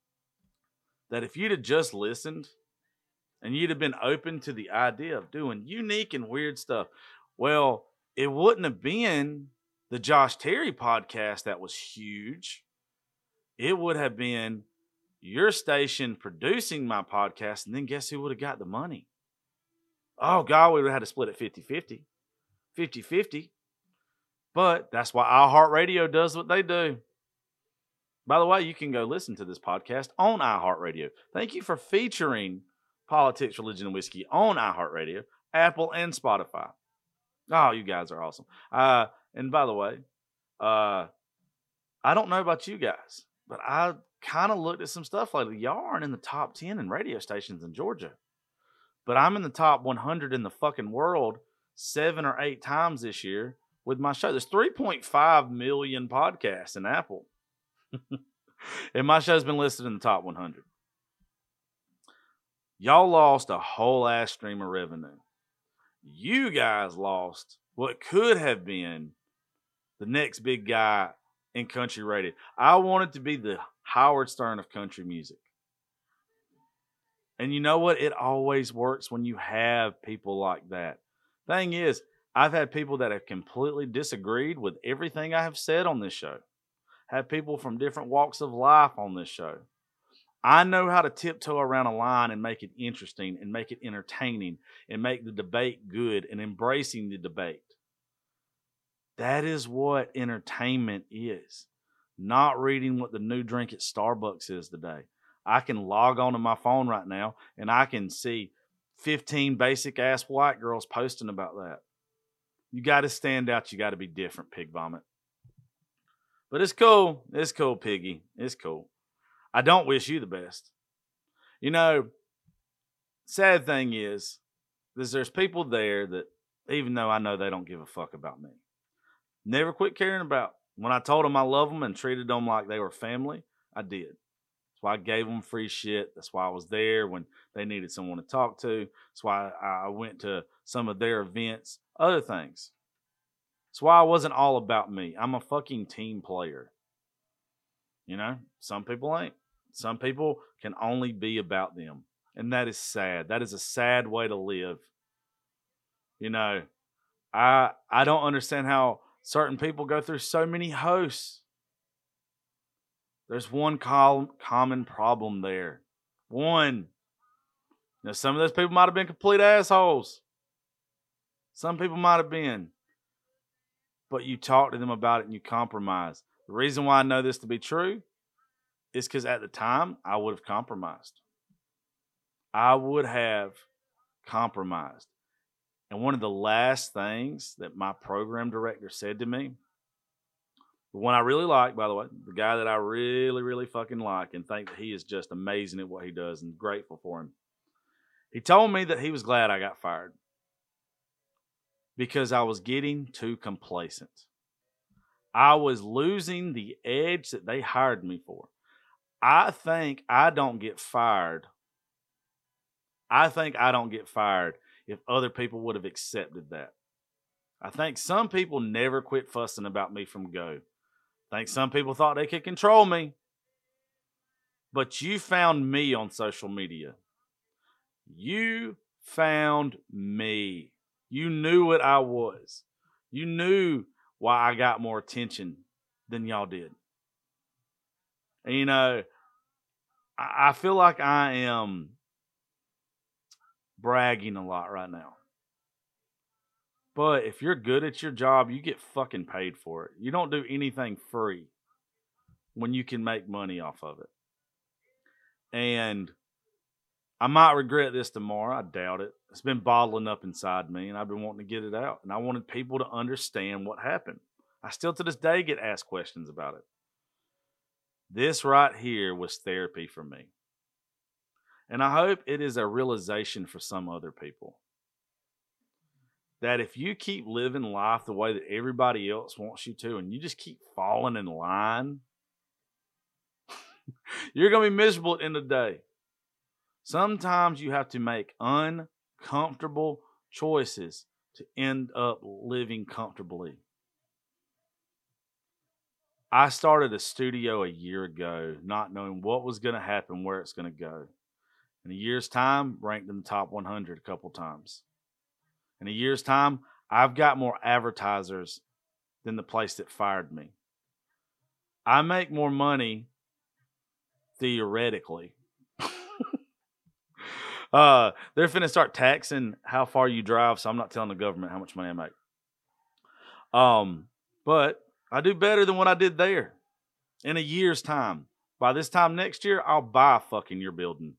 that if you'd have just listened and you'd have been open to the idea of doing unique and weird stuff, well, it wouldn't have been the Josh Terry podcast that was huge. It would have been your station producing my podcast, and then guess who would have got the money? Oh, God, we would have had to split it 50-50. 50-50. But that's why iHeartRadio does what they do. By the way, you can go listen to this podcast on iHeartRadio. Thank you for featuring Politics, Religion, and Whiskey on iHeartRadio, Apple, and Spotify. Oh, you guys are awesome. And by the way, I don't know about you guys, but I kind of looked at some stuff lately. Y'all aren't in the top 10 in radio stations in Georgia. But I'm in the top 100 in the fucking world 7 or 8 times this year with my show. There's 3.5 million podcasts in Apple. And my show's been listed in the top 100. Y'all lost a whole ass stream of revenue. You guys lost what could have been the next big guy in country radio. I wanted to be the Howard Stern of country music. And you know what? It always works when you have people like that. Thing is, I've had people that have completely disagreed with everything I have said on this show. Have people from different walks of life on this show. I know how to tiptoe around a line and make it interesting and make it entertaining and make the debate good and embracing the debate. That is what entertainment is. Not reading what the new drink at Starbucks is today. I can log on to my phone right now and I can see 15 basic ass white girls posting about that. You got to stand out. You got to be different, Pig Vomit. But it's cool. It's cool, Piggy. It's cool. I don't wish you the best. You know, sad thing is there's people there that, even though I know they don't give a fuck about me, never quit caring about. When I told them I love them and treated them like they were family, I did. That's why I gave them free shit. That's why I was there when they needed someone to talk to. That's why I went to some of their events, other things. That's why it wasn't all about me. I'm a fucking team player. You know, some people ain't. Some people can only be about them. And that is sad. That is a sad way to live. You know, I don't understand how certain people go through so many hosts. There's one common problem there. One. Now, some of those people might have been complete assholes. Some people might have been. But you talk to them about it and you compromise. The reason why I know this to be true is because at the time, I would have compromised. I would have compromised. And one of the last things that my program director said to me, the one I really like, by the way, the guy that I really, really fucking like and think that he is just amazing at what he does and grateful for him. He told me that he was glad I got fired because I was getting too complacent. I was losing the edge that they hired me for. I think I don't get fired. I think I don't get fired if other people would have accepted that. I think some people never quit fussing about me from go. I think some people thought they could control me. But you found me on social media. You found me. You knew what I was. You knew why I got more attention than y'all did. And you know, I feel like I am bragging a lot right now. But if you're good at your job, you get fucking paid for it. You don't do anything free when you can make money off of it. And I might regret this tomorrow. I doubt it. It's been bottling up inside me, and I've been wanting to get it out. And I wanted people to understand what happened. I still to this day get asked questions about it. This right here was therapy for me. And I hope it is a realization for some other people. That if you keep living life the way that everybody else wants you to, and you just keep falling in line, you're going to be miserable at the end of the day. Sometimes you have to make uncomfortable choices to end up living comfortably. I started a studio a year ago, not knowing what was going to happen, where it's going to go. In a year's time, ranked in the top 100 a couple times. In a year's time, I've got more advertisers than the place that fired me. I make more money theoretically. They're finna start taxing how far you drive, so I'm not telling the government how much money I make. But I do better than what I did there in a year's time. By this time next year, I'll buy fucking your building.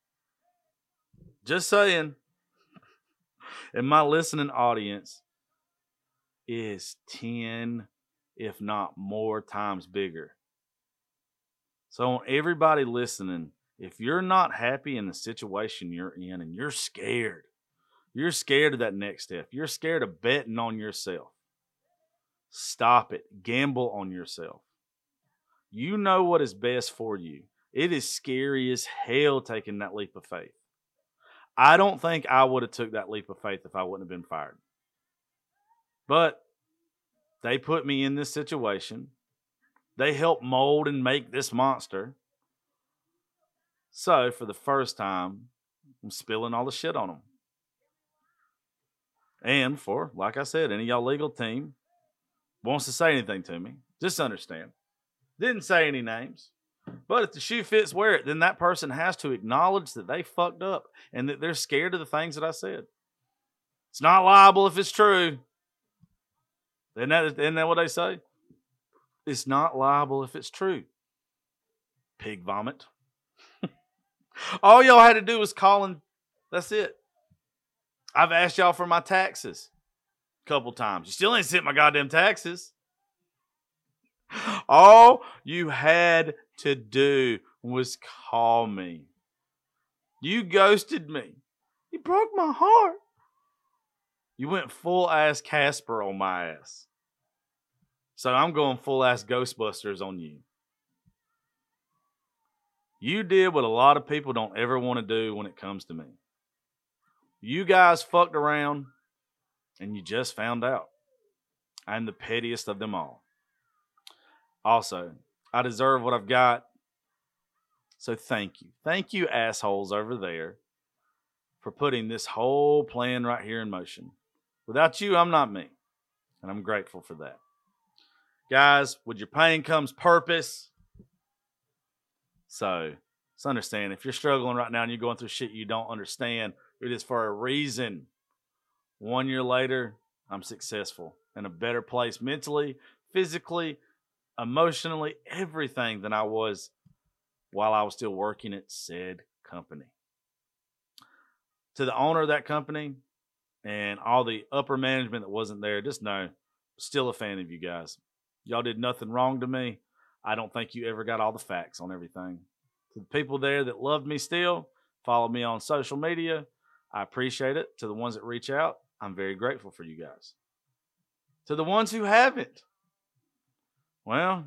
Just saying. And my listening audience is 10, if not more times bigger. So everybody listening, if you're not happy in the situation you're in and you're scared of that next step, you're scared of betting on yourself, stop it. Gamble on yourself. You know what is best for you. It is scary as hell taking that leap of faith. I don't think I would have took that leap of faith if I wouldn't have been fired. But they put me in this situation. They helped mold and make this monster. So for the first time, I'm spilling all the shit on them. And for, like I said, any of y'all legal team wants to say anything to me, just understand. Didn't say any names. But if the shoe fits, wear it. Then that person has to acknowledge that they fucked up and that they're scared of the things that I said. It's not liable if it's true. Isn't that what they say? It's not liable if it's true. Pig vomit. All y'all had to do was call and that's it. I've asked y'all for my taxes a couple times. You still ain't sent my goddamn taxes. All you had to do was call me. You ghosted me. You broke my heart. You went full ass Casper on my ass. So I'm going full ass Ghostbusters on you. You did what a lot of people don't ever want to do when it comes to me. You guys fucked around and you just found out. I'm the pettiest of them all. Also, I deserve what I've got. So thank you. Thank you, assholes over there, for putting this whole plan right here in motion. Without you, I'm not me. And I'm grateful for that. Guys, with your pain comes purpose. So, let's understand. If you're struggling right now and you're going through shit you don't understand, it is for a reason. 1 year later, I'm successful. In a better place mentally, physically, emotionally, everything than I was while I was still working at said company. To the owner of that company and all the upper management that wasn't there, just know, still a fan of you guys. Y'all did nothing wrong to me. I don't think you ever got all the facts on everything. To the people there that loved me still, follow me on social media, I appreciate it. To the ones that reach out, I'm very grateful for you guys. To the ones who haven't, well,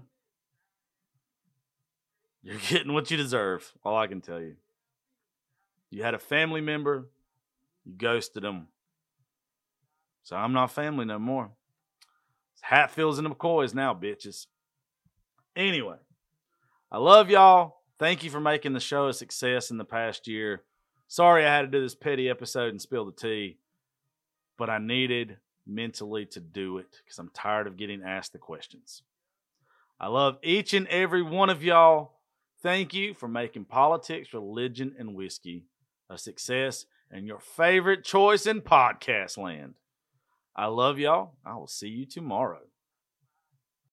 you're getting what you deserve. All I can tell you. You had a family member, you ghosted them. So I'm not family no more. Hatfields and McCoys now, bitches. Anyway, I love y'all. Thank you for making the show a success in the past year. Sorry I had to do this petty episode and spill the tea, but I needed mentally to do it because I'm tired of getting asked the questions. I love each and every one of y'all. Thank you for making politics, religion, and whiskey a success and your favorite choice in podcast land. I love y'all. I will see you tomorrow.